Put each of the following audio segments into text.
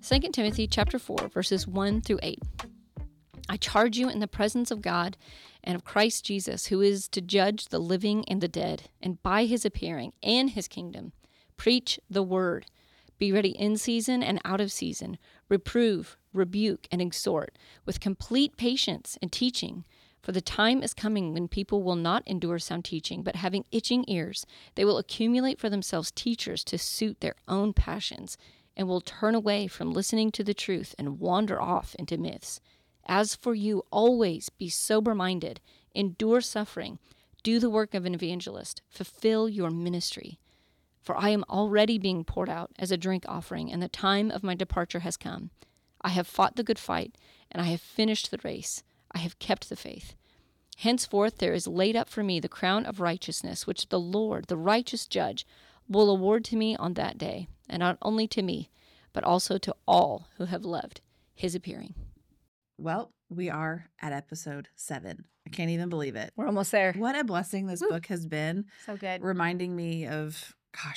2 Timothy chapter 4, verses 1 through 8. I charge you in the presence of God and of Christ Jesus, who is to judge the living and the dead, and by his appearing and his kingdom, preach the word. Be ready in season and out of season. Reprove, rebuke, and exhort with complete patience and teaching. For the time is coming when people will not endure sound teaching, but having itching ears, they will accumulate for themselves teachers to suit their own passions, and will turn away from listening to the truth and wander off into myths. As for you, always be sober-minded, endure suffering, do the work of an evangelist, fulfill your ministry. For I am already being poured out as a drink offering, and the time of my departure has come. I have fought the good fight, and I have finished the race. I have kept the faith. Henceforth there is laid up for me the crown of righteousness, which the Lord, the righteous judge, will award to me on that day, and not only to me, but also to all who have loved his appearing. Well, we are at episode 7. I can't even believe it. We're almost there. What a blessing this book has been. So good. Reminding me of,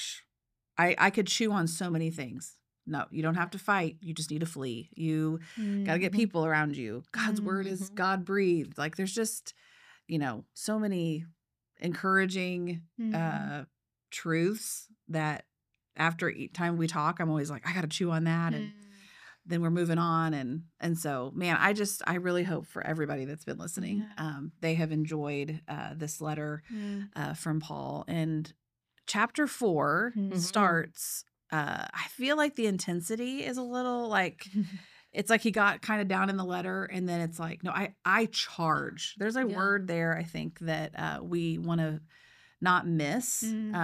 I could chew on so many things. No, you don't have to fight. You just need to flee. You got to get people around you. God's word is God breathed. Like there's just, so many encouraging truths that after each time we talk, I'm always like, I got to chew on that. And then we're moving on. And so, man, I really hope for everybody that's been listening, they have enjoyed this letter from Paul. And chapter 4 starts, I feel like the intensity is a little like, it's like he got kind of down in the letter, and then it's like, no, I charge. There's a word there, I think, that we want to not miss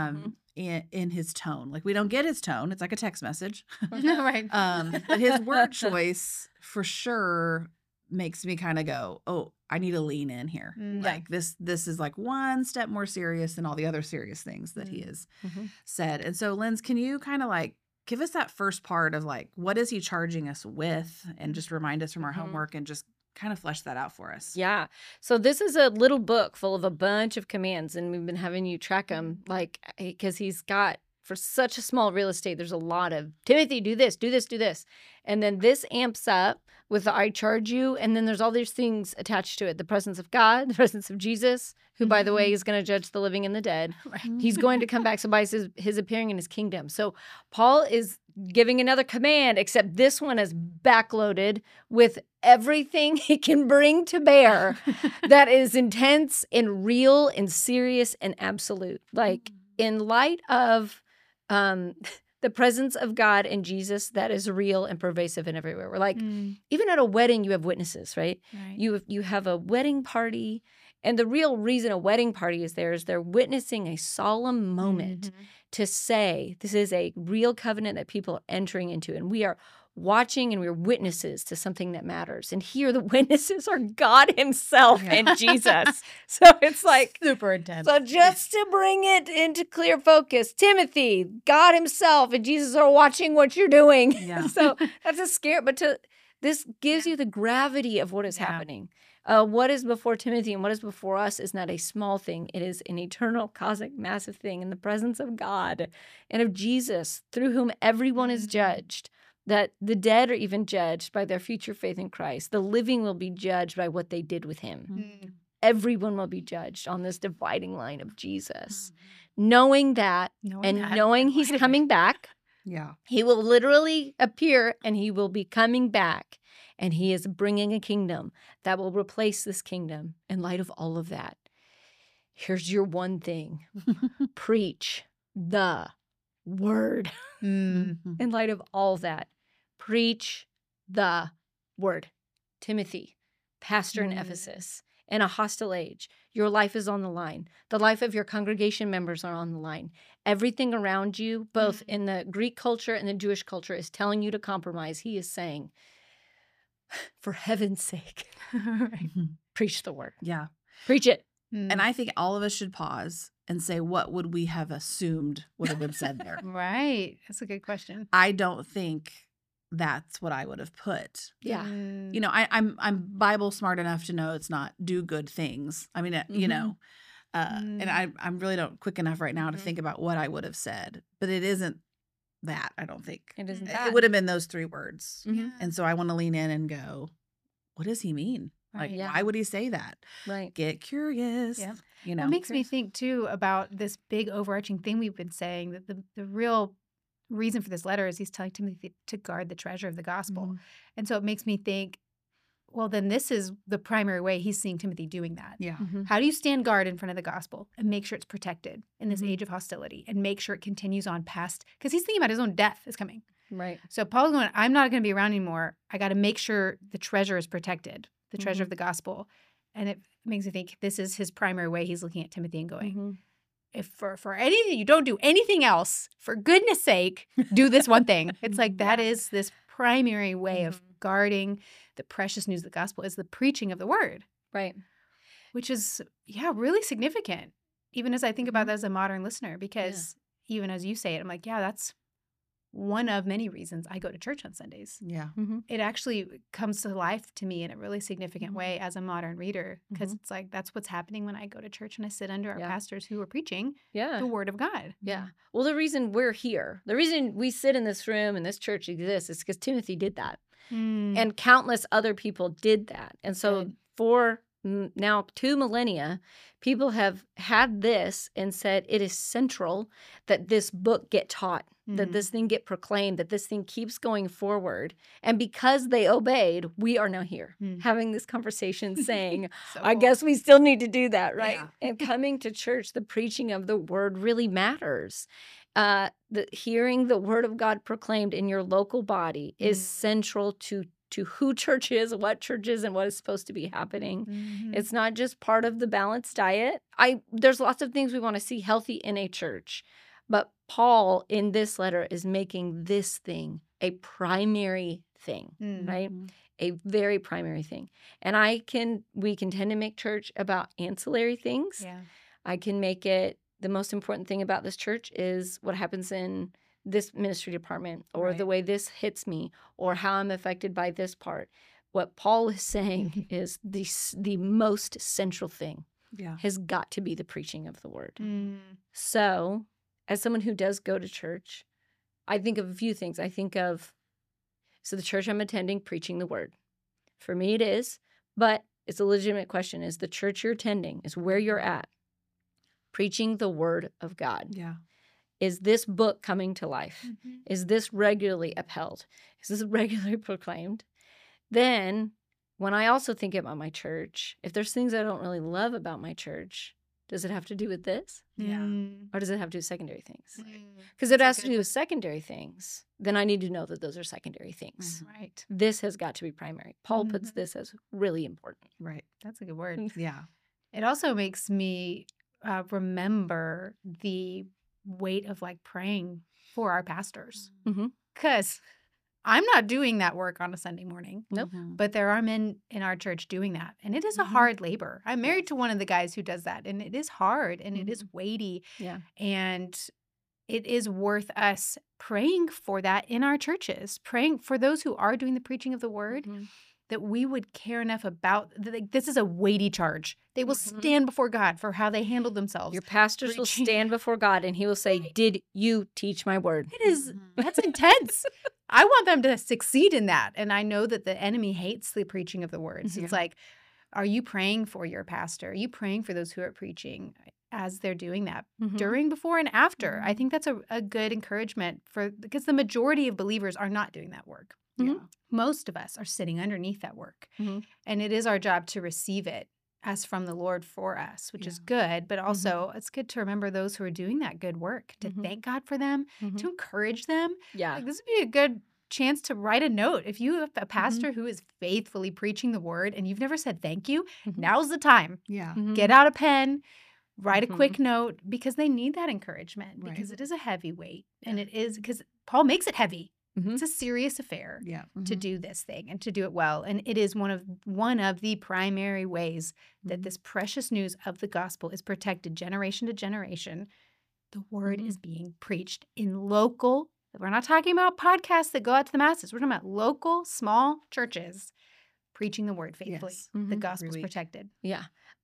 in his tone. Like we don't get his tone. It's like a text message. Right. But his word choice for sure makes me kind of go, oh, I need to lean in here. Like this is like one step more serious than all the other serious things that he has said. And so, Linz, can you kind of like give us that first part of like, what is he charging us with? And just remind us from our homework and just kind of flesh that out for us. Yeah. So this is a little book full of a bunch of commands, and we've been having you track them, like, because he's got, for such a small real estate, there's a lot of, Timothy, do this, do this, do this. And then this amps up with the I charge you, and then there's all these things attached to it. The presence of God, the presence of Jesus, who, by the way, is going to judge the living and the dead. Right. He's going to come back, so by his appearing in his kingdom. So Paul is giving another command, except this one is backloaded with everything he can bring to bear that is intense and real and serious and absolute. Like, in light of the presence of God and Jesus that is real and pervasive and everywhere. We're like, even at a wedding, you have witnesses, right? You have a wedding party, and the real reason a wedding party is they're witnessing a solemn moment to say this is a real covenant that people are entering into, and we are watching and we're witnesses to something that matters. And here the witnesses are God himself and Jesus. So it's like super intense. So just to bring it into clear focus, Timothy, God himself and Jesus are watching what you're doing. Yeah. So that's a scare, but this gives you the gravity of what is happening. What is before Timothy and what is before us is not a small thing. It is an eternal, cosmic, massive thing in the presence of God and of Jesus, through whom everyone is judged. That the dead are even judged by their future faith in Christ. The living will be judged by what they did with him. Everyone will be judged on this dividing line of Jesus. Knowing that, knowing he's coming back, he will literally appear and he will be coming back. And he is bringing a kingdom that will replace this kingdom. In light of all of that, here's your one thing. Preach the word. In light of all that, preach the word. Timothy, pastor in Ephesus, in a hostile age, your life is on the line. The life of your congregation members are on the line. Everything around you, both in the Greek culture and the Jewish culture, is telling you to compromise. He is saying, for heaven's sake, preach the word. Yeah. Preach it. And I think all of us should pause and say, what would we have assumed would have been said there? Right. That's a good question. I don't think that's what I would have put. Yeah. I'm Bible smart enough to know it's not do good things. I mean, and I really don't quick enough right now to think about what I would have said, but it isn't that, I don't think. It isn't It that. would have been those 3 words. Mhm. And so I want to lean in and go, what does he mean? Like, Right. Yeah. why would he say that? Right. Get curious. Yeah. You Well, know, it makes me think too about this big overarching thing we've been saying, that the real reason for this letter is he's telling Timothy to guard the treasure of the gospel. Mhm. And so it makes me think, well, then this is the primary way he's seeing Timothy doing that. Yeah. Mhm. How do you stand guard in front of the gospel and make sure it's protected in this Mhm. age of hostility and make sure it continues on past, because he's thinking about his own death is coming. Right. So Paul's going, I'm not going to be around anymore. I got to make sure the treasure is protected, the treasure Mhm. of the gospel. And it makes me think this is his primary way he's looking at Timothy and going, Mhm. if for anything, you don't do anything else, for goodness sake, do this one thing. It's like that is this primary way of guarding the precious news of the gospel is the preaching of the word, Right. which is, really significant. Even as I think about that as a modern listener, because even as you say it, I'm like, that's one of many reasons I go to church on Sundays. Yeah. Mhm. It actually comes to life to me in a really significant Mhm. way as a modern reader, because Mhm. it's like that's what's happening when I go to church and I sit under our Yeah. pastors who are preaching Yeah. the word of God. Yeah. Well, the reason we're here, the reason we sit in this room and this church exists is because Timothy did that. Mm. And countless other people did that. And so Good. for now 2 millennia, people have had this and said it is central that this book get taught, that this thing get proclaimed, that this thing keeps going forward. And because they obeyed, we are now here having this conversation saying, So I cool. guess we still need to do that, right? Yeah. And coming to church, the preaching of the word really matters. Hearing the word of God proclaimed in your local body is central to who church is, what church is, and what is supposed to be happening. Mhm. It's not just part of the balanced diet. There's lots of things we want to see healthy in a church, but Paul in this letter is making this thing a primary thing, right? A very primary thing. And we can tend to make church about ancillary things. Yeah. I can make it the most important thing about this church is what happens in this ministry department, or the Right. way this hits me, or how I'm affected by this part. What Paul is saying is the most central thing Yeah. has got to be the preaching of the word. Mm. So, as someone who does go to church, I think of a few things. I think of, so the church I'm attending preaching the word. For me, it is, but it's a legitimate question. Is the church you're attending, is where you're at, preaching the word of God? Yeah. Is this book coming to life? Mhm. Is this regularly upheld? Is this regularly proclaimed? Then, when I also think about my church, if there's things I don't really love about my church, does it have to do with this? Yeah. Mm. Or does it have to do with secondary things? Mm. Because if it has That's a to good do with secondary things, then I need to know that those are secondary things. Right. This has got to be primary. Paul puts Mhm. this as really important. Right. That's a good word. Yeah. It also makes me remember the weight of like praying for our pastors. Mhm. Because I'm not doing that work on a Sunday morning, Nope. Mhm. but there are men in our church doing that. And it is a Mhm. hard labor. I'm married to one of the guys who does that, and it is hard and it is Mhm. weighty. Yeah. And it is worth us praying for that in our churches, praying for those who are doing the preaching of the word, Mhm. that we would care enough about. Like, this is a weighty charge. They will Mhm. stand before God for how they handled themselves. Your pastors will preaching. stand before God and he will say, Did you teach my word? It is, Mhm. that's intense. I want them to succeed in that. And I know that the enemy hates the preaching of the word. So it's Yeah. like, are you praying for your pastor? Are you praying for those who are preaching as they're doing that Mhm. during, before, and after? I Mhm. think that's a good encouragement because the majority of believers are not doing that work. Mhm. Yeah. Most of us are sitting underneath that work. Mhm. And it is our job to receive it as from the Lord for us, which is Yeah. good. But also, it's good to remember those who are doing that good work, to Mhm. thank God for them, Mhm. to encourage them. Yeah. Like, this would be a good chance to write a note. If you have a pastor who is faithfully preaching the word and you've never said thank you, Mhm. now's the time. Yeah. Mhm. Get out a pen, write a Mhm. quick note, because they need that encouragement, Right. because it is a heavy weight. And Yeah. it is, because Paul makes it heavy. Mhm. It's a serious affair Yeah. to do this thing and to do it well. And it is one of the primary ways that Mhm. this precious news of the gospel is protected generation to generation. The word is being preached in local. We're not talking about podcasts that go out to the masses. We're talking about local, small churches preaching the word faithfully. Yes. The Mhm. gospel's Every week. protected. Yeah.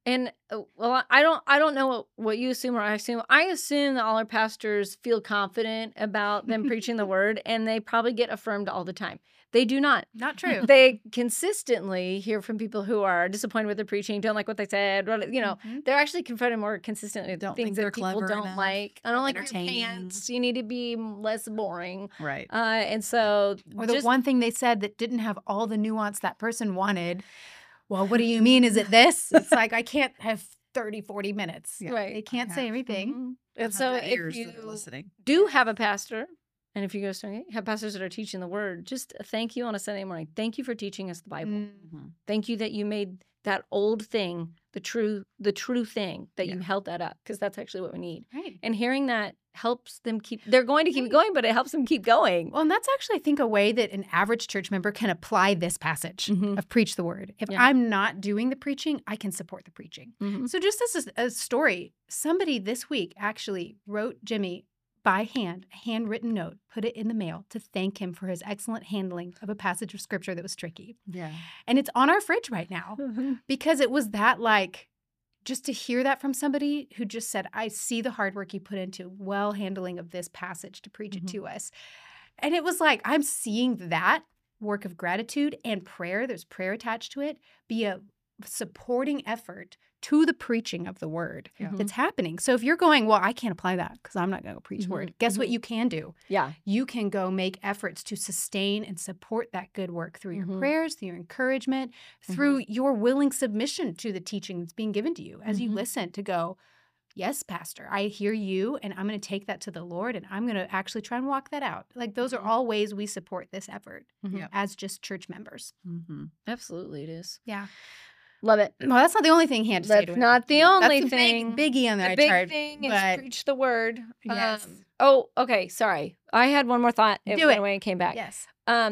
And well, I don't know what you assume or I assume. I assume that all our pastors feel confident about them preaching the word, and they probably get affirmed all the time. They do not. Not true. They consistently hear from people who are disappointed with their preaching, don't like what they said. Mhm. They're actually confronted more consistently with Don't things think that they're people clever don't enough, like. I don't like your entertaining. pants. You need to be less boring. Right. And so, Or the just one thing they said that didn't have all the nuance that person wanted. Well, what do you mean? Is it this? It's like, I can't have 30, 40 minutes. Yeah. right. They can't say everything. Mhm. Have And so, their if ears that are you listening. do have a pastor, and if you go to have pastors that are teaching the word, just thank you on a Sunday morning. Thank you for teaching us the Bible. Mm. Mhm. Thank you that you made that old thing the true thing, that you Yeah. held that up, because that's actually what we need. Right. And hearing that helps them they're going to keep Right. going, but it helps them keep going. Well, and that's actually, I think, a way that an average church member can apply this passage Mhm. of preach the word. If Yeah. I'm not doing the preaching, I can support the preaching. Mhm. So just as a story, somebody this week actually wrote Jimmy by hand, a handwritten note, put it in the mail to thank him for his excellent handling of a passage of scripture that was tricky. Yeah. And it's on our fridge right now because it was that, like, just to hear that from somebody who just said, I see the hard work you put into well handling of this passage to preach it to us. And it was like, I'm seeing that work of gratitude and prayer, there's prayer attached to it, be a supporting effort to the preaching of the word Yeah. that's happening. So if you're going, well, I can't apply that because I'm not going to go preach word. Guess what you can do? Yeah. You can go make efforts to sustain and support that good work through your Mhm. prayers, through your encouragement, through your willing submission to the teaching that's being given to you as you Mhm. listen to go, yes, Pastor, I hear you, and I'm going to take that to the Lord, and I'm going to actually try and walk that out. Like, those are Mhm. all ways we support this effort Mhm. Yep. as just church members. Mm-hmm. Absolutely, it is. Yeah. Love it. Well, that's not the only thing he had to say That's to him. not the That's only the thing. big biggie on The that big chart. thing is but preach the word. Yes. Oh, okay. Sorry. I had one more thought. It Do went it. away and came back. yes.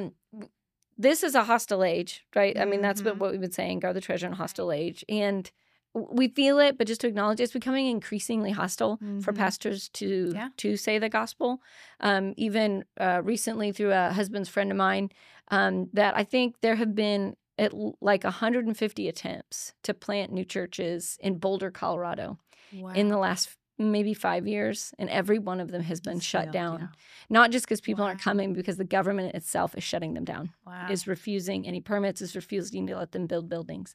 This is a hostile age, right? I mean, that's Mhm. what we've been saying, guard the treasure in a hostile age. And we feel it, but just to acknowledge it's becoming increasingly hostile for Mhm. pastors to Yeah. say the gospel. Even recently through a husband's friend of mine, that I think there have been like 150 attempts to plant new churches in Boulder, Colorado in the Wow. last maybe 5 years, and every one of them has been shut Failed, down. yeah. Not just because people aren't Wow. coming, because the government itself is shutting them down, Wow. is refusing any permits, is refusing to let them build buildings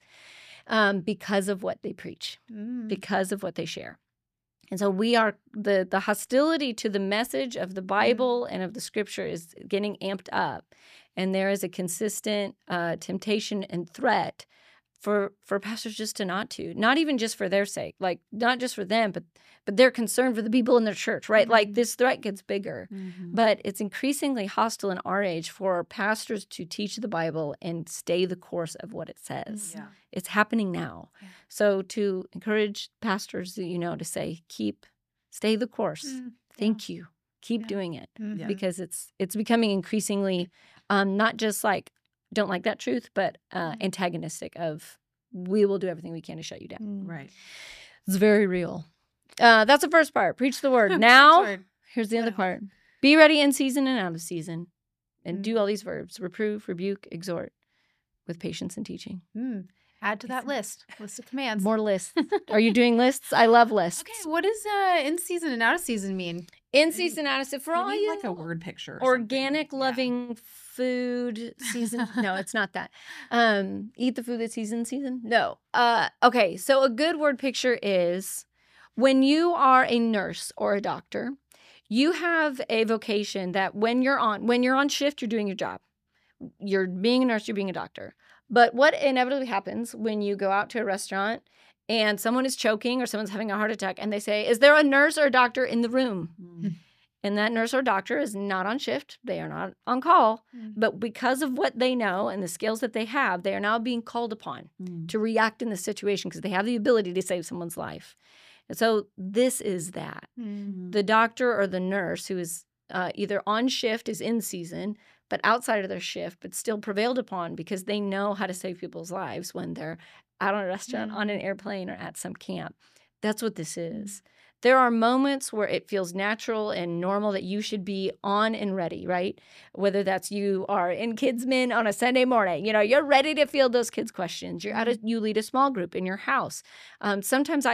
because of what they preach, Mm. because of what they share. And so we are the hostility to the message of the Bible and of the scripture is getting amped up. And there is a consistent temptation and threat for pastors just to not even just for their sake, like not just for them, but they're concerned for the people in their church, right? Like Mhm. this threat gets bigger. Mhm. But it's increasingly hostile in our age for pastors to teach the Bible and stay the course of what it says. Yeah. It's happening now. Yeah. So to encourage pastors, to say, stay the course. Mm. Thank you. Keep Yeah. doing it, Mhm. Yeah. because it's becoming increasingly not just like don't like that truth, but antagonistic of we will do everything we can to shut you down. Mm. Right. It's very real. That's the first part. Preach the word. Now, Word. here's the What other else? part. Be ready in season and out of season. And do Mm. all these verbs: reprove, rebuke, exhort, with patience and teaching. Mm. Add to that list of commands. More lists. Are you doing lists? I love lists. Okay, what does in season and out of season mean? In season, out of season. For We all need you like a word picture. Or organic, something. loving food season. No, it's not that. Eat the food that's season. No. Okay, so a good word picture is when you are a nurse or a doctor, you have a vocation that when you're on shift, you're doing your job. You're being a nurse, you're being a doctor. But what inevitably happens when you go out to a restaurant and someone is choking or someone's having a heart attack and they say, is there a nurse or a doctor in the room? Mm. And that nurse or doctor is not on shift. They are not on call. Mm. But because of what they know and the skills that they have, they are now being called upon Mm. to react in the situation because they have the ability to save someone's life. And so this is that. Mm. The doctor or the nurse who is either on shift is in season, but outside of their shift, but still prevailed upon because they know how to save people's lives when they're out on a restaurant, on an airplane, or at some camp. That's what this is. there are moments where it feels natural and normal that you should be on and ready, right? Whether that's you are in Kidsmen on a Sunday morning, you're ready to field those kids' questions. You lead a small group in your house. Sometimes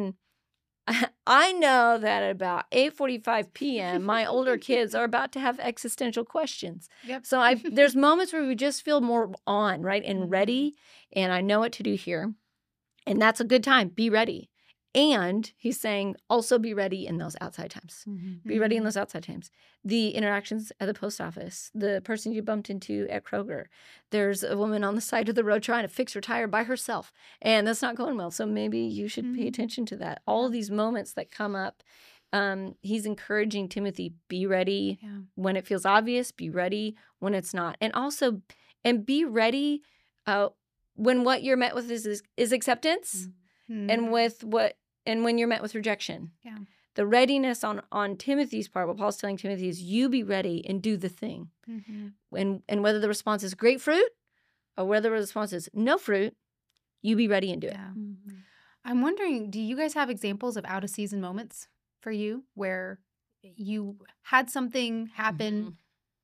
I know that at about 8:45 p.m., my older kids are about to have existential questions. Yep. So there's moments where we just feel more on, right, and ready, and I know what to do here. And that's a good time. Be ready. And he's saying also be ready in those outside times. Be ready in those outside times. The interactions at the post office, the person you bumped into at Kroger. There's a woman on the side of the road trying to fix her tire by herself, and that's not going well. So maybe you should pay attention to that. All of these moments that come up, he's encouraging Timothy, be ready when it feels obvious, be ready when it's not. And be ready when what you're met with is acceptance and when you're met with rejection. Yeah. The readiness on Timothy's part, what Paul's telling Timothy is you be ready and do the thing. And whether the response is great fruit or whether the response is no fruit, you be ready and do it. I'm wondering, do you guys have examples of out of season moments for you where you had something happen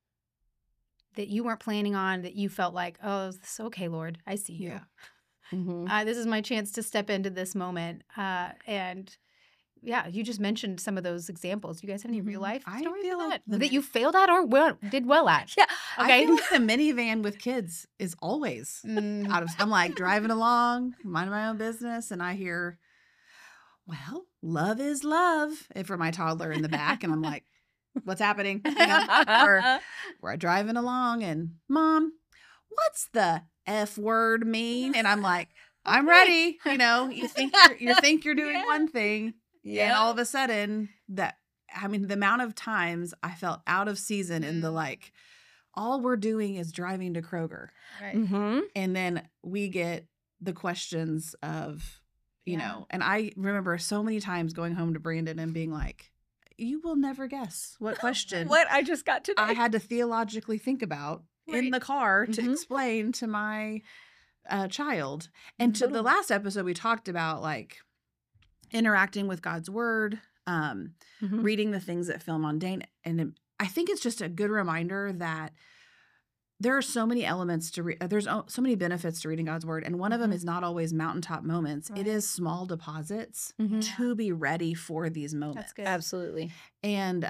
that you weren't planning on, that you felt like, oh, it's okay, Lord, I see you. This is my chance to step into this moment. And you just mentioned some of those examples. You guys have any real life stories of that you failed at or did well at? Yeah. Okay. I feel like the minivan with kids is always out of. I'm like driving along, minding my own business, and I hear, well, love is love, for my toddler in the back, and I'm like, what's happening? Or we're driving along and Mom, what's the F word mean? And I'm like, I'm ready. You think you're doing one thing, and all of a sudden the amount of times I felt out of season in the all we're doing is driving to Kroger, Right. And then we get the questions of, and I remember so many times going home to Brandon and being like, you will never guess what question what I just got today. I had to theologically think about in the car to explain to my child. And to the last episode, we talked about interacting with God's word, reading the things that feel mundane. And I think it's just a good reminder that there are so many elements to there's so many benefits to reading God's word, and one of them is not always mountaintop moments. Right. It is small deposits to be ready for these moments. That's good. Absolutely. And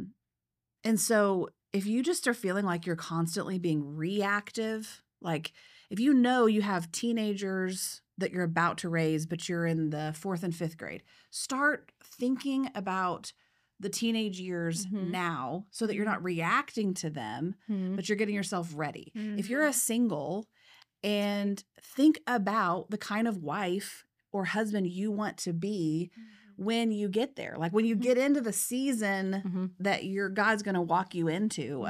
so if you just are feeling like you're constantly being reactive, like if you have teenagers that you're about to raise, but you're in the 4th and 5th grade, start thinking about the teenage years now so that you're not reacting to them, but you're getting yourself ready. If you're a single, and think about the kind of wife or husband you want to be when you get there. Like when you get into the season that God's going to walk you into.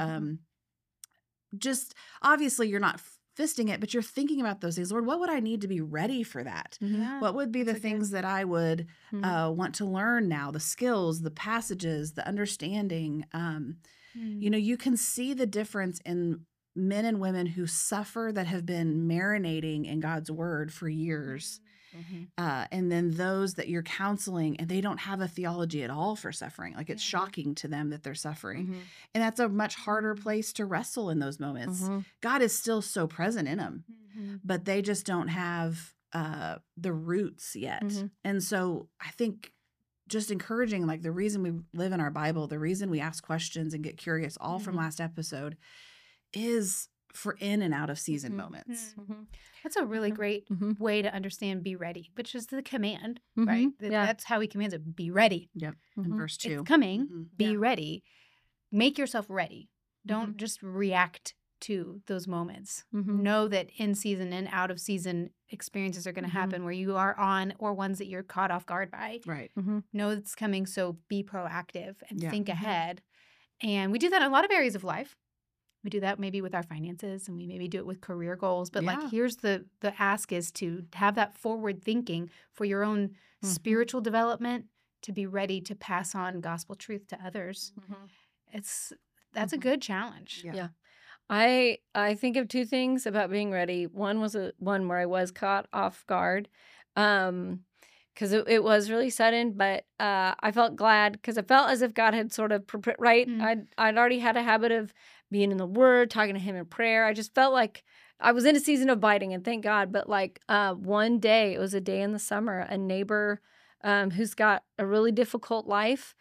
Just obviously you're not fisting it, but you're thinking about those things. Lord, what would I need to be ready for that? What would be the things that I would want to learn now? The skills, the passages, the understanding. You can see the difference in men and women who suffer that have been marinating in God's word for years. And then those that you're counseling and they don't have a theology at all for suffering. Like it's shocking to them that they're suffering. And that's a much harder place to wrestle in those moments. God is still so present in them, but they just don't have the roots yet. And so I think just encouraging, the reason we live in our Bible, the reason we ask questions and get curious, all from last episode, is for in and out of season moments. That's a really great way to understand be ready, which is the command, right? That's how he commands it. Be ready. Yep. In verse 2. It's coming. Be ready. Make yourself ready. Don't just react to those moments. Know that in season and out of season experiences are going to happen where you are on or ones that you're caught off guard by. Right. Know it's coming, so be proactive and think ahead. And we do that in a lot of areas of life. We do that maybe with our finances, and we maybe do it with career goals. But here's the ask is to have that forward thinking for your own spiritual development, to be ready to pass on gospel truth to others. That's a good challenge. Yeah. I think of two things about being ready. One was one where I was caught off guard. because it was really sudden, but I felt glad because I felt as if God had sort of right. I'd already had a habit of being in the Word, talking to Him in prayer. I just felt like I was in a season of abiding, and thank God. But like one day, it was a day in the summer, a neighbor who's got a really difficult life,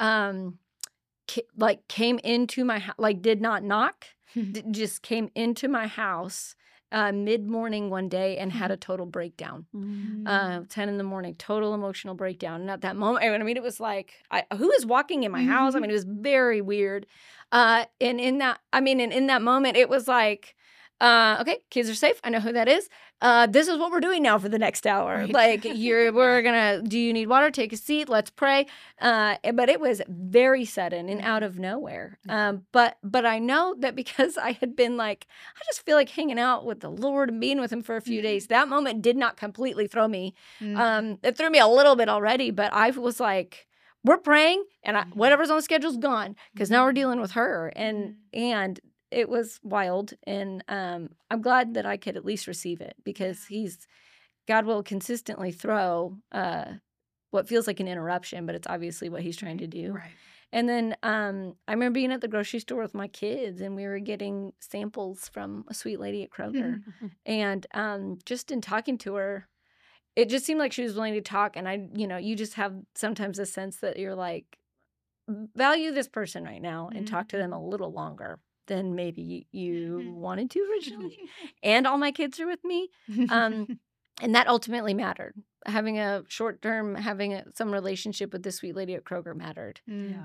came into my house, like did not knock, just came into my house mid-morning one day and had a total breakdown. 10 in the morning, total emotional breakdown. And at that moment, I mean, it was like, who is walking in my house? I mean, it was very weird. And in that moment, it was like, okay, kids are safe. I know who that is. This is what we're doing now for the next hour. Right. Like do you need water? Take a seat. Let's pray. But it was very sudden and out of nowhere. But I know that because I had been like, I just feel like hanging out with the Lord and being with Him for a few days. That moment did not completely throw me. It threw me a little bit already, but I was like, we're praying and whatever's on the schedule's gone because now we're dealing with her. And it was wild, and I'm glad that I could at least receive it because God will consistently throw what feels like an interruption, but it's obviously what He's trying to do. Right. And then I remember being at the grocery store with my kids, and we were getting samples from a sweet lady at Kroger, and just in talking to her, it just seemed like she was willing to talk, and you just have sometimes a sense that you're like, value this person right now and talk to them a little longer than maybe you wanted to originally. And all my kids are with me. And that ultimately mattered. Having a short-term, some relationship with this sweet lady at Kroger mattered.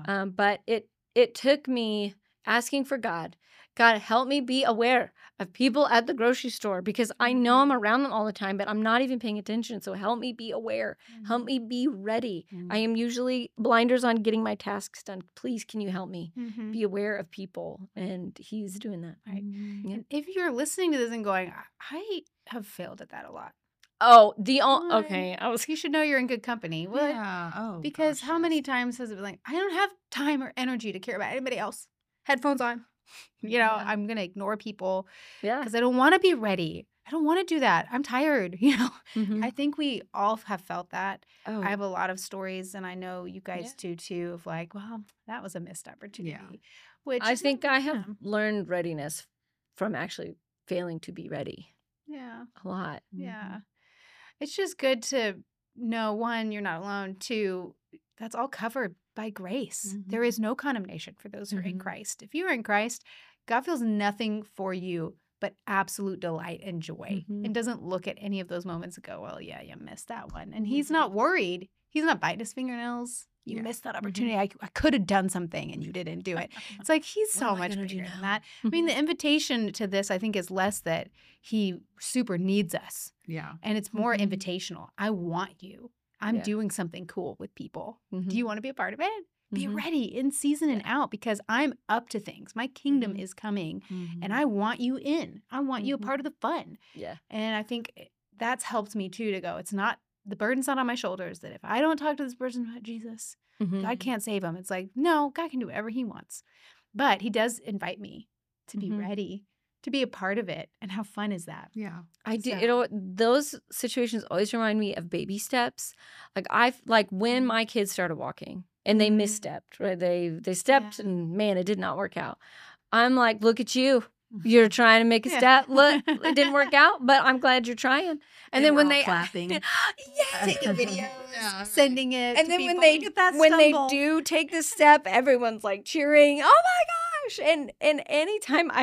But it took me asking for God, help me be aware of people at the grocery store because I know I'm around them all the time, but I'm not even paying attention. So help me be aware. Help me be ready. I am usually blinders on getting my tasks done. Please, can you help me be aware of people? And He's doing that. Right. And if you're listening to this and going, I have failed at that a lot. Oh, okay. You should know you're in good company. What? Yeah. Oh, because gosh, how many times has it been like, I don't have time or energy to care about anybody else. Headphones on. I'm going to ignore people because I don't want to be ready. I don't want to do that. I'm tired. I think we all have felt that. I have a lot of stories, and I know you guys do too, of like, well, that was a missed opportunity. Yeah. Which I think I have learned readiness from actually failing to be ready. Yeah. A lot. Yeah. It's just good to know, one, you're not alone. Two, that's all covered by grace. There is no condemnation for those who are in Christ. If you are in Christ, God feels nothing for you but absolute delight and joy and doesn't look at any of those moments and go, well, yeah, you missed that one. And He's not worried. He's not biting His fingernails. You missed that opportunity. I could have done something and you didn't do it. It's like He's so much bigger than that. I mean, the invitation to this, I think, is less that He super needs us. Yeah. And it's more invitational. I want you. I'm doing something cool with people. Do you want to be a part of it? Be ready in season and out because I'm up to things. My kingdom is coming and I want you in. I want you a part of the fun. Yeah. And I think that's helped me too to go, it's not, the burden's not on my shoulders that if I don't talk to this person about Jesus, God can't save him. It's like, no, God can do whatever He wants. But He does invite me to be ready, to be a part of it. And how fun is that? Yeah. I do. Those situations always remind me of baby steps. Like when my kids started walking and they misstepped, right? They stepped and man, it did not work out. I'm like, look at you. You're trying to make a step. Look, it didn't work out, but I'm glad you're trying. And then when they clapping, taking videos, sending it, and to then people. when they do take the step, everyone's like cheering. Oh my gosh! And anytime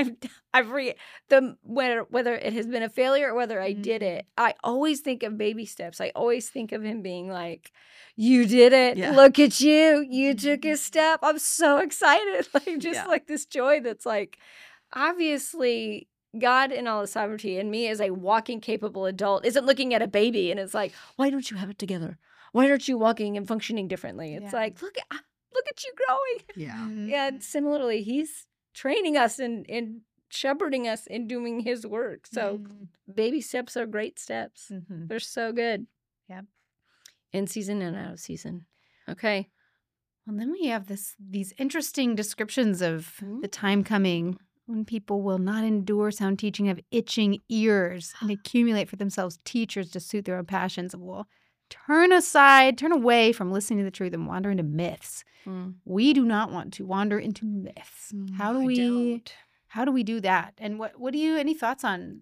whether it has been a failure or whether I did it, I always think of baby steps. I always think of Him being like, "You did it! Yeah. Look at you! You took a step! I'm so excited!" Like this joy that's like. Obviously, God in all His sovereignty and me as a walking, capable adult isn't looking at a baby and it's like, why don't you have it together? Why aren't you walking and functioning differently? It's like, look at you growing. Yeah. Yeah. And similarly, He's training us and shepherding us in doing His work. So baby steps are great steps. They're so good. Yeah. In season and out of season. Okay. Well, then we have these interesting descriptions of the time coming when people will not endure sound teaching, have itching ears, and accumulate for themselves teachers to suit their own passions. Well, turn away from listening to the truth and wander into myths. We do not want to wander into myths. How do we do that? And what do you, any thoughts on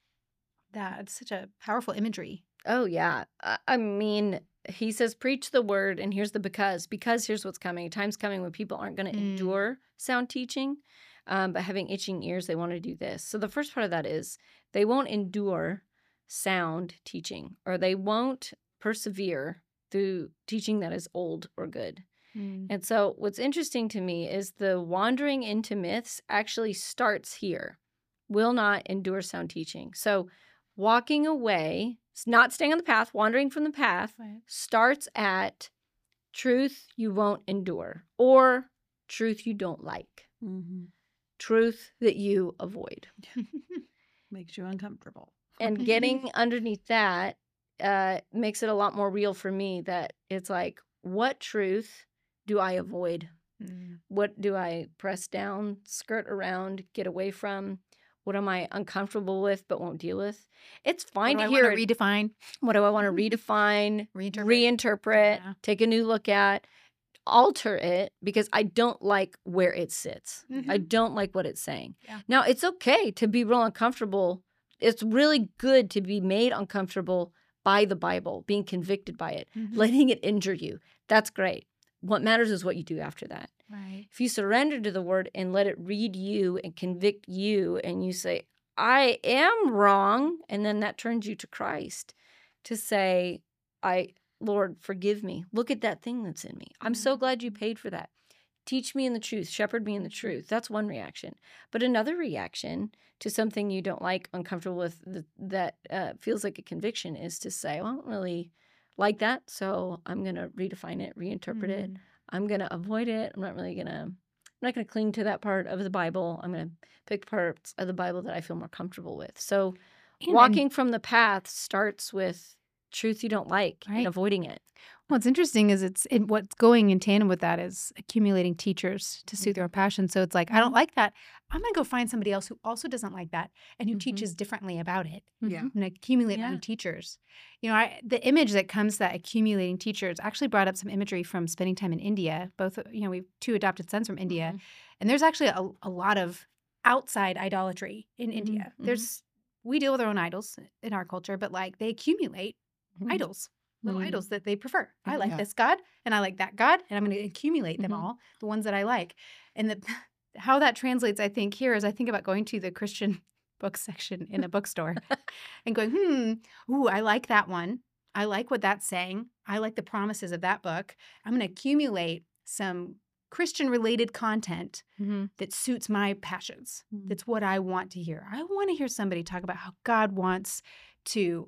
that? It's such a powerful imagery. Oh, yeah. I mean, he says, preach the word, and here's the because here's what's coming. A time's coming when people aren't going to endure sound teaching, but having itching ears, they want to do this. So the first part of that is they won't endure sound teaching, or they won't persevere through teaching that is old or good. And so what's interesting to me is the wandering into myths actually starts here. Will not endure sound teaching. So walking away, not staying on the path, wandering from the path, starts at truth you won't endure, or truth you don't like, truth that you avoid. Makes you uncomfortable. And getting underneath that makes it a lot more real for me, that it's like, what truth do I avoid? What do I press down, skirt around, get away from? What am I uncomfortable with but won't deal with? It's fine to hear. Redefine. What do I want to redefine, reinterpret, take a new look at, alter it, because I don't like where it sits. I don't like what it's saying. Now, it's okay to be real uncomfortable. It's really good to be made uncomfortable by the Bible, being convicted by it, letting it injure you. That's great. What matters is what you do after that. Right. If you surrender to the word and let it read you and convict you, and you say, I am wrong, and then that turns you to Christ to say, Lord, forgive me. Look at that thing that's in me. I'm so glad you paid for that. Teach me in the truth. Shepherd me in the truth. That's one reaction. But another reaction to something you don't like, uncomfortable with, that feels like a conviction, is to say, well, I don't really like that, so I'm going to redefine it, reinterpret it. I'm going to avoid it. I'm not going to cling to that part of the Bible. I'm going to pick parts of the Bible that I feel more comfortable with. So walking from the path starts with truth you don't like and avoiding it. What's interesting is what's going in tandem with that is accumulating teachers to soothe their own passion. So it's like, I don't like that. I'm going to go find somebody else who also doesn't like that and who teaches differently about it. And accumulate my own teachers. The image that comes, that accumulating teachers, actually brought up some imagery from spending time in India. Both, we have 2 adopted sons from India. And there's actually a lot of outside idolatry in India. We deal with our own idols in our culture, but like they accumulate idols. Little idols that they prefer. I like this God and I like that God, and I'm going to accumulate them all, the ones that I like. And how that translates, I think, here is I think about going to the Christian book section in a bookstore and going, I like that one. I like what that's saying. I like the promises of that book. I'm going to accumulate some Christian-related content that suits my passions. That's what I want to hear. I want to hear somebody talk about how God wants to,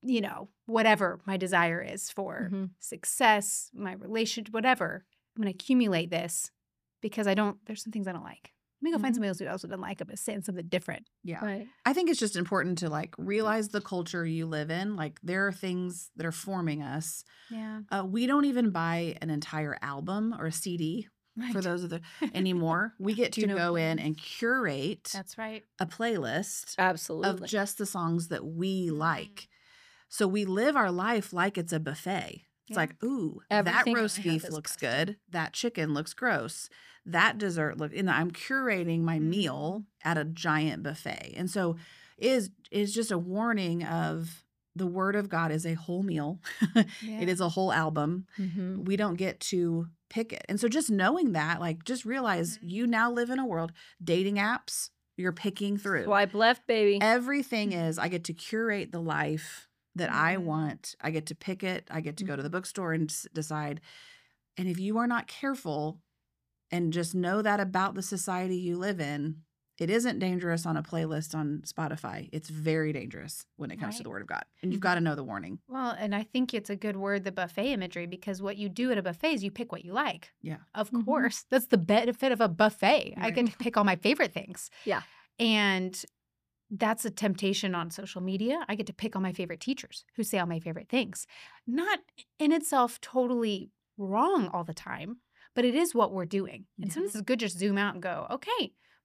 whatever my desire is for success, my relationship, whatever. I'm going to accumulate this because there's some things I don't like. Let me go find somebody else who also doesn't like them, but saying something different. Yeah. Right. I think it's just important to like realize the culture you live in. Like there are things that are forming us. Yeah. We don't even buy an entire album or a CD for those of the anymore. We get to go in and curate. That's right. A playlist. Absolutely. Of just the songs that we like. So we live our life like it's a buffet. It's like, ooh, everything that roast beef looks good. That chicken looks gross. That dessert I'm curating my meal at a giant buffet. And so is just a warning of the Word of God is a whole meal. It is a whole album. We don't get to pick it. And so just knowing that, like, just realize you now live in a world, dating apps, you're picking through. Swipe left, baby. Everything is, I get to curate the life that I want. I get to pick it. I get to go to the bookstore and decide. And if you are not careful and just know that about the society you live in, it isn't dangerous on a playlist on Spotify. It's very dangerous when it comes to the Word of God. And you've got to know the warning. Well, and I think it's a good word, the buffet imagery, because what you do at a buffet is you pick what you like. Yeah. Of course. That's the benefit of a buffet. Right. I can pick all my favorite things. Yeah. And that's a temptation on social media. I get to pick all my favorite teachers who say all my favorite things. Not in itself totally wrong all the time, but it is what we're doing. And sometimes it's good to just zoom out and go, okay,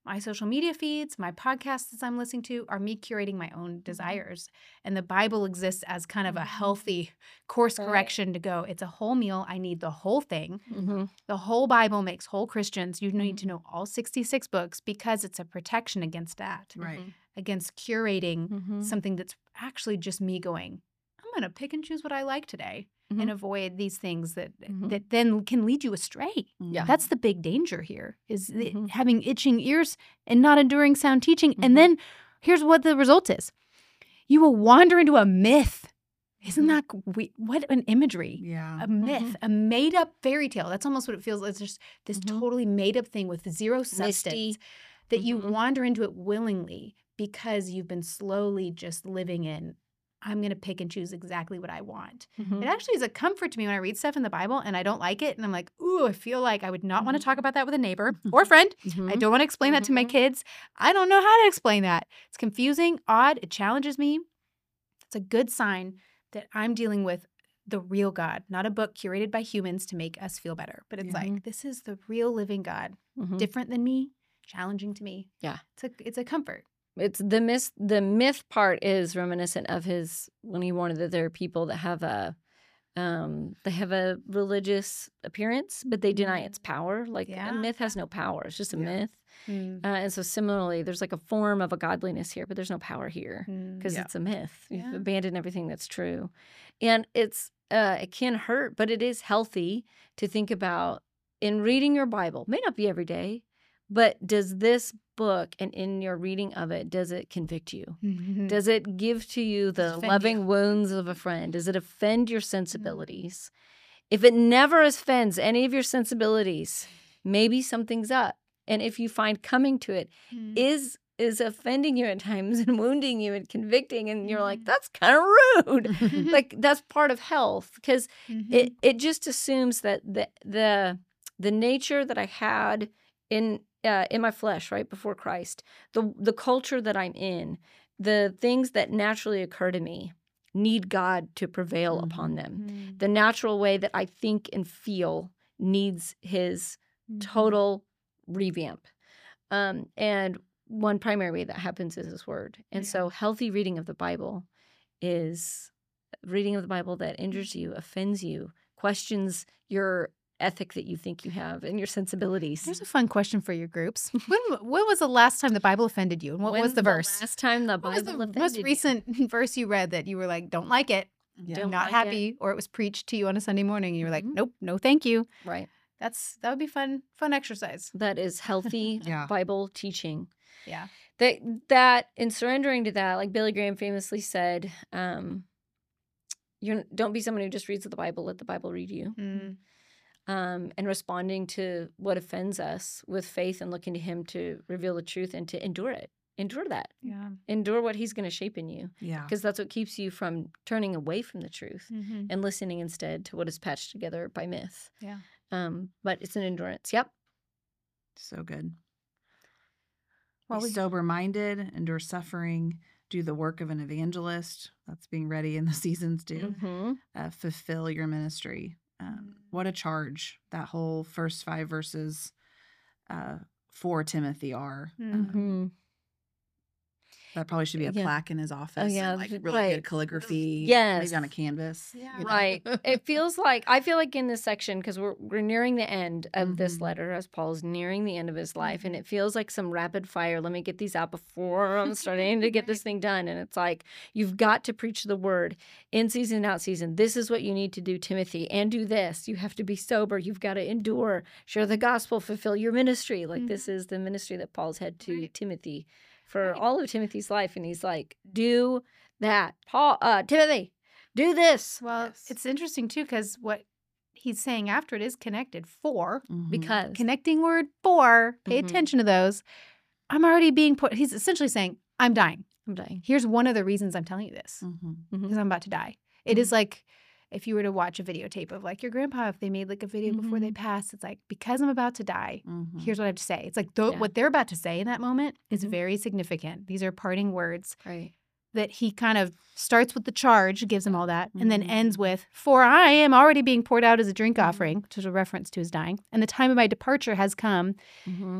My social media feeds, my podcasts that I'm listening to are me curating my own desires. And the Bible exists as kind of a healthy course correction to go. It's a whole meal. I need the whole thing. Mm-hmm. The whole Bible makes whole Christians. You need to know all 66 books because it's a protection against that, Right. against curating Mm-hmm. something that's actually just me going, I'm going to pick and choose what I like today Mhm. and avoid these things that Mhm. that then can lead you astray. Yeah. That's the big danger here is Mhm. having itching ears and not enduring sound teaching. Mhm. And then here's what the result is. You will wander into a myth. Isn't that what an imagery? Yeah. A myth, a made-up fairy tale. That's almost what it feels like. It's just this Mhm. totally made-up thing with zero substance Misty. that you Mhm. wander into it willingly because you've been slowly just living in, I'm going to pick and choose exactly what I want. Mhm. It actually is a comfort to me when I read stuff in the Bible and I don't like it. And I'm like, ooh, I feel like I would not want to talk about that with a neighbor or friend. Mhm. I don't want to explain that to my Mhm. kids. I don't know how to explain that. It's confusing, odd. It challenges me. It's a good sign that I'm dealing with the real God, not a book curated by humans to make us feel better. But it's Yeah. like, this is the real living God, Mhm. different than me, challenging to me. Yeah. It's a comfort. It's the myth part is reminiscent of his when he warned that there are people that have a religious appearance, but they deny its power. Like Yeah. a myth has no power; it's just a Yeah. myth. And so similarly, there's like a form of a godliness here, but there's no power here because Yeah. it's a myth. You've Yeah. abandoned everything that's true, and it can hurt, but it is healthy to think about in reading your Bible. May not be every day, but does this book and in your reading of it, does it convict you? Does it give to you Does it the offend loving you? wounds of a friend? Does it offend your sensibilities? If it never offends any of your sensibilities, maybe something's up. And if you find coming to it is offending you at times and wounding you and convicting, and you're like, that's kind of rude. Like that's part of health because it just assumes that the nature that I had in my flesh right before Christ, the culture that I'm in, the things that naturally occur to me need God to prevail upon them. The natural way that I think and feel needs his total revamp. And one primary way that happens is his word. And so healthy reading of the Bible is reading of the Bible that injures you, offends you, questions your ethic that you think you have and your sensibilities. Here's a fun question for your groups. When was the last time the Bible offended you? And what was When's the verse? Last time the What was Bible the offended most you? recent verse you read that you were like, don't like it, Yeah. Don't not like happy, or it was preached to you on a Sunday morning and you were like, Mhm. nope, no thank you. Right. That would be fun exercise. That is healthy Yeah. Bible teaching. Yeah. That in surrendering to that, like Billy Graham famously said, don't be someone who just reads the Bible, let the Bible read you. And responding to what offends us with faith and looking to him to reveal the truth and to endure it. Endure that. Yeah. Endure what he's going to shape in you Yeah. because that's what keeps you from turning away from the truth and listening instead to what is patched together by myth. Yeah. But it's an endurance. Yep. So good. Well, Be sober-minded, endure suffering, do the work of an evangelist. That's being ready in the seasons too. Mm-hmm. Fulfill your ministry. What a charge that whole first 5 verses for Timothy are. Mm-hmm. That probably should be a Yeah. plaque in his office. yeah, and, like really right. good calligraphy. Yes. Maybe on a canvas. Yeah. you know? Right. I feel like in this section, because we're nearing the end of this Mhm. letter as Paul's nearing the end of his life, and it feels like some rapid fire. Let me get these out before I'm starting to get this thing done. And it's like, you've got to preach the word in season, out season. This is what you need to do, Timothy, and do this. You have to be sober. You've got to endure, share the gospel, fulfill your ministry. Like this is the ministry that Paul's had to Timothy for all of Timothy's life. And he's like, do that. Timothy, do this. Well, Yes. it's interesting too because what he's saying after it is connected. For Mhm. Because connecting word for. Pay Mhm. attention to those. I'm already being put. He's essentially saying, I'm dying. I'm dying. Here's one of the reasons I'm telling you this Mhm. because I'm about to die. It is like if you were to watch a videotape of like your grandpa, if they made like a video before they passed, it's like, because I'm about to die, Mhm. here's what I have to say. It's like Yeah. what they're about to say in that moment is Mhm. very significant. These are parting words Right. that he kind of starts with the charge, gives him all that, and then Mhm. ends with, for I am already being poured out as a drink Mhm. offering, which is a reference to his dying, and the time of my departure has come. Mm-hmm.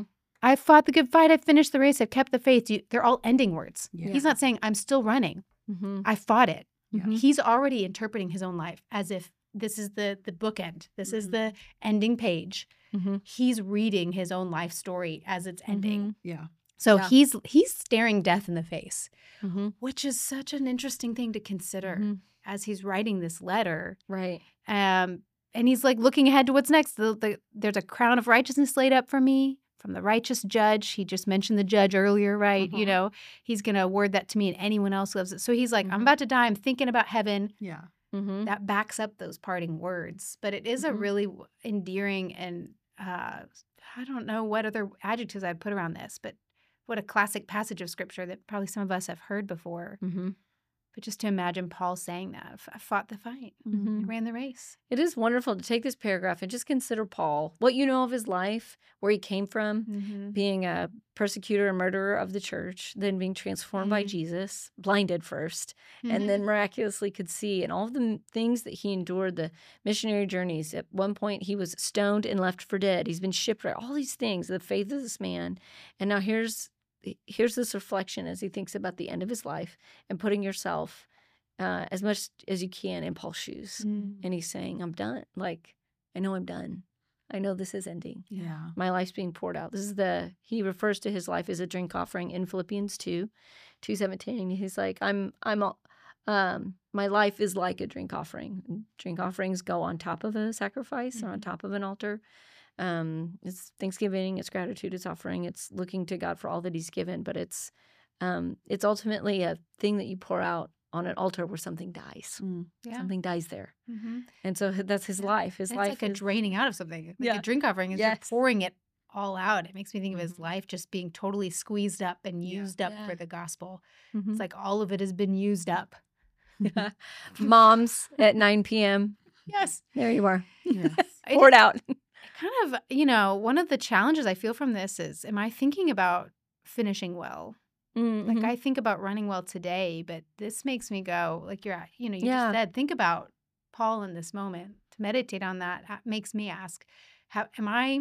I fought the good fight. I finished the race. I've kept the faith. They're all ending words. Yeah. He's not saying I'm still running. Mm-hmm. I fought it. Yeah. He's already interpreting his own life as if this is the bookend. This is the ending page. Mm-hmm. He's reading his own life story as it's ending. Yeah. So Yeah. he's staring death in the face, Mm-hmm. which is such an interesting thing to consider Mhm. as he's writing this letter. Right. And he's like looking ahead to what's next. There's a crown of righteousness laid up for me from the righteous judge. He just mentioned the judge earlier, right? Mhm. You know, he's going to award that to me and anyone else who loves it. So he's like, I'm Mhm. about to die. I'm thinking about heaven. Yeah. Mm-hmm. That backs up those parting words. But it is a Mhm. really endearing and I don't know what other adjectives I'd put around this, but what a classic passage of scripture that probably some of us have heard before. Mm-hmm. But just to imagine Paul saying that, I fought the fight. Mm-hmm. I ran the race. It is wonderful to take this paragraph and just consider Paul, what you know of his life, where he came from, Mm-hmm. being a persecutor and murderer of the church, then being transformed by Mhm. Jesus, blinded first, Mm-hmm. and then miraculously could see, and all of the things that he endured, the missionary journeys. At one point, he was stoned and left for dead. He's been shipwrecked. All these things, the faith of this man. And now here's this reflection as he thinks about the end of his life and putting yourself as much as you can in Paul's shoes. Mm-hmm. And he's saying, I'm done. Like, I know I'm done. I know this is ending. Yeah. My life's being poured out. He refers to his life as a drink offering in Philippians 2:17. He's like, my life is like a drink offering. Drink offerings go on top of a sacrifice or on top of an altar. It's thanksgiving, it's gratitude, it's offering, it's looking to God for all that he's given, but it's ultimately a thing that you pour out on an altar where something dies. Yeah. Something dies there. Mm-hmm. And so that's his life. His It's life like a is draining out of something. Like Yeah. a drink offering is Yes. just pouring it all out. It makes me think of his Mhm. life just being totally squeezed up and Yeah. used up Yeah. for the gospel. Mhm. It's like all of it has been used up. Yeah. Moms at 9 p.m. Yes. There you are. Yes. Poured out. Kind of, one of the challenges I feel from this is, am I thinking about finishing well? Like Mhm. I think about running well today, but this makes me go, like you Yeah. just said, think about Paul in this moment. To meditate on that makes me ask, how am I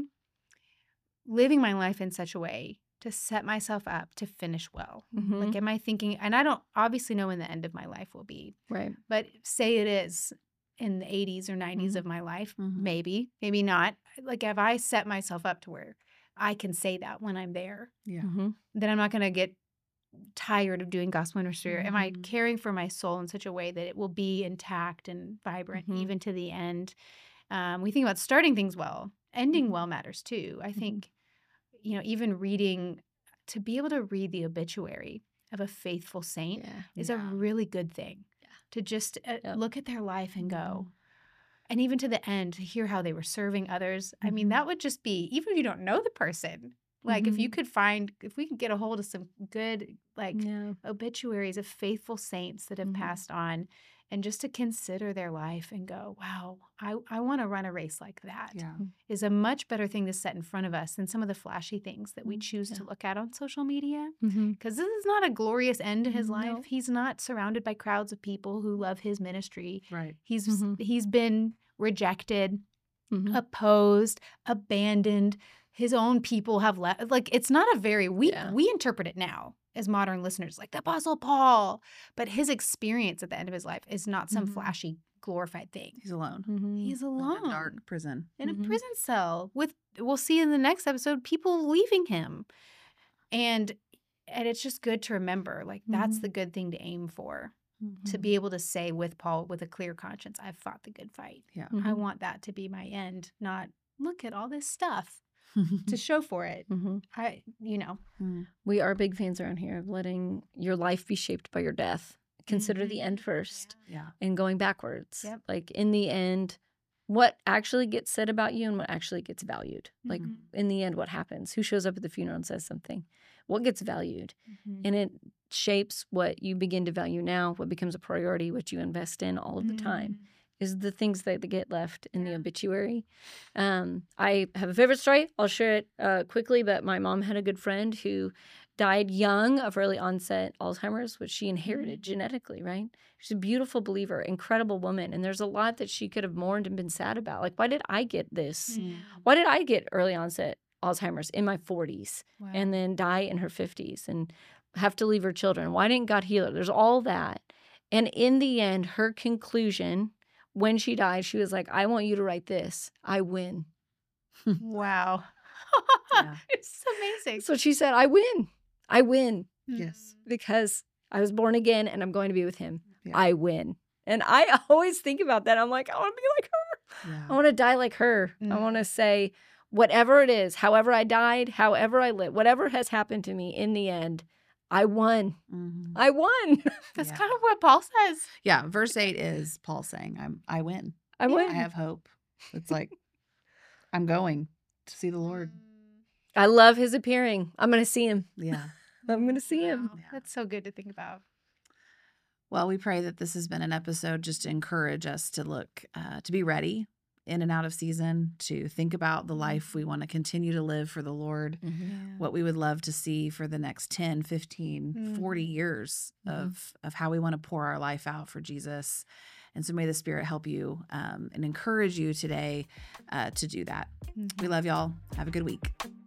living my life in such a way to set myself up to finish well? Mhm. Like, am I thinking, and I don't obviously know when the end of my life will be, Right. but say it is in the 80s or 90s Mhm. of my life, Mhm. maybe not. Like, have I set myself up to where I can say that when I'm there, Yeah. Mhm. then I'm not going to get tired of doing gospel ministry? Or am I Mhm. caring for my soul in such a way that it will be intact and vibrant Mhm. even to the end? We think about starting things well. Ending Mhm. well matters too. I think, even reading, to be able to read the obituary of a faithful saint Yeah. is a really good thing. Yeah. To just Yep. look at their life and go, Mhm. and even to the end, to hear how they were serving others. I mean, Mhm. that would just be, even if you don't know the person, like if we could get a hold of some good, like, Yeah. obituaries of faithful saints that have Mhm. passed on, and just to consider their life and go, wow, I want to run a race like that, Yeah. is a much better thing to set in front of us than some of the flashy things that we Mm, choose to yeah. look at on social media. Mhm. Because this is not a glorious end to his No. life. He's not surrounded by crowds of people who love his ministry. Right. Mhm. He's been rejected, Mhm. opposed, abandoned. His own people have left. Like, it's not a very we interpret it now as modern listeners like the Apostle Paul, but his experience at the end of his life is not some Mhm. flashy glorified thing. He's alone. Mhm. He's In alone a dark prison. in a Mhm. prison cell with, we'll see in the next episode, people leaving him, and it's just good to remember, like, that's Mhm. the good thing to aim for. To Mhm. be able to say with Paul, with a clear conscience, I've fought the good fight. Yeah. I Mhm. want that to be my end, not look at all this stuff to show for it. Mhm. Mm. We are big fans around here of letting your life be shaped by your death. Consider the end first Yeah. and going backwards. Yep. Like, in the end, what actually gets said about you and what actually gets valued. Like, Mhm. in the end, what happens? Who shows up at the funeral and says something? What gets valued? And it shapes what you begin to value now, what becomes a priority, what you invest in all of the time. Is the things that get left in the obituary. I have a favorite story. I'll share it quickly, but my mom had a good friend who died young of early onset Alzheimer's, which she inherited genetically, right? She's a beautiful believer, incredible woman. And there's a lot that she could have mourned and been sad about. Like, why did I get this? Mm. Why did I get early onset Alzheimer's in my 40s Wow. and then die in her 50s and have to leave her children? Why didn't God heal her? There's all that. And in the end, her conclusion, when she died, she was like, I want you to write this. I win. Wow. Yeah. It's amazing. So she said, I win. I win Yes. because I was born again and I'm going to be with him. Yeah. I win. And I always think about that. I'm like, I want to be like her. Yeah. I want to die like her. I want to say, whatever it is, however I died, however I lived, whatever has happened to me in the end, I won. Mhm. I won. That's Yeah. kind of what Paul says. Yeah. Verse 8 is Paul saying, I win. I win. I have hope. It's like, I'm going to see the Lord. I love his appearing. I'm going to see him. Yeah. I'm going to see him. Wow. That's so good to think about. Well, we pray that this has been an episode just to encourage us to look, to be ready in and out of season, to think about the life we want to continue to live for the Lord, what we would love to see for the next 10, 15, 40 years of how we want to pour our life out for Jesus. And so may the Spirit help you and encourage you today to do that. We love y'all. Have a good week.